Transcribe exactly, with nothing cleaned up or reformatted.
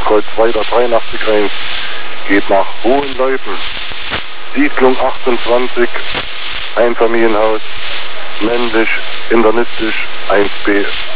Kreuzweiter dreiundachtzig eins geht nach Hohenleupen. Siedlung achtundzwanzig, Einfamilienhaus, männlich, internistisch, eins b.